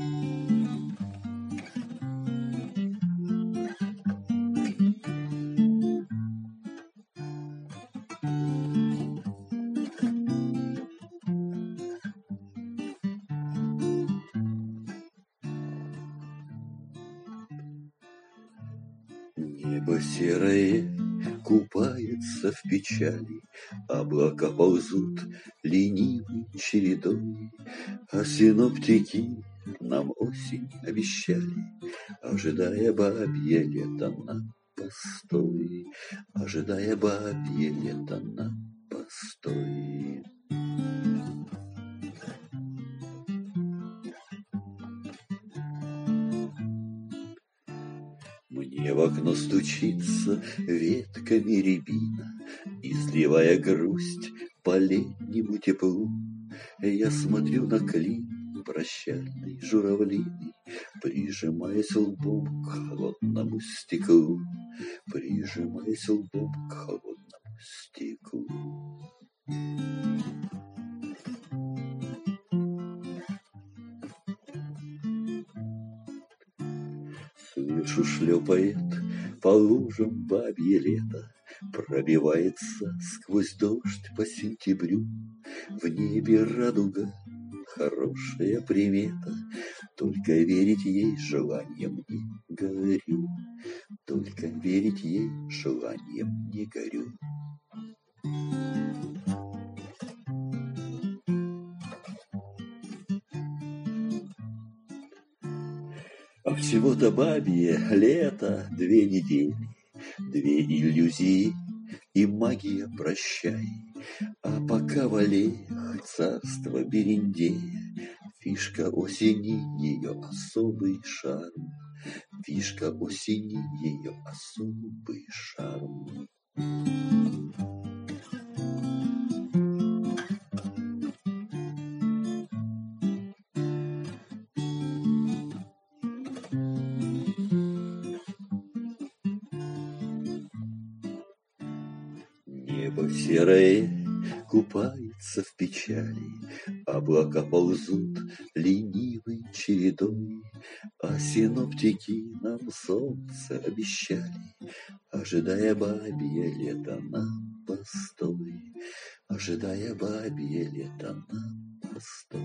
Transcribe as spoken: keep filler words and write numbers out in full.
Небо серое купается в печали, облака ползут ленивой чередой, а синоптики нам осень обещали, ожидая бабье лето на постой, ожидая бабье лето на постой. Мне в окно стучится ветками рябина, изливая грусть по летнему теплу. Я смотрю на клин прощальный журавлиный, прижимаясь лбом к холодному стеклу, прижимаясь лбом к холодному стеклу. Слышу, шлепает по лужам бабье лето, пробивается сквозь дождь по сентябрю. В небе радуга, хорошая примета, только верить ей желанием не горю, только верить ей желанием не горю. А всего-то бабье лето две недели, две иллюзии и магия прощай. А пока в аллеях царство Берендея, фишка осени ее особый шарм, фишка осени ее особый шарм. Небо серое купается в печали, облака ползут ленивой чередой, а синоптики нам солнце обещали, ожидая бабье лето на постой, ожидая бабье лето на постой.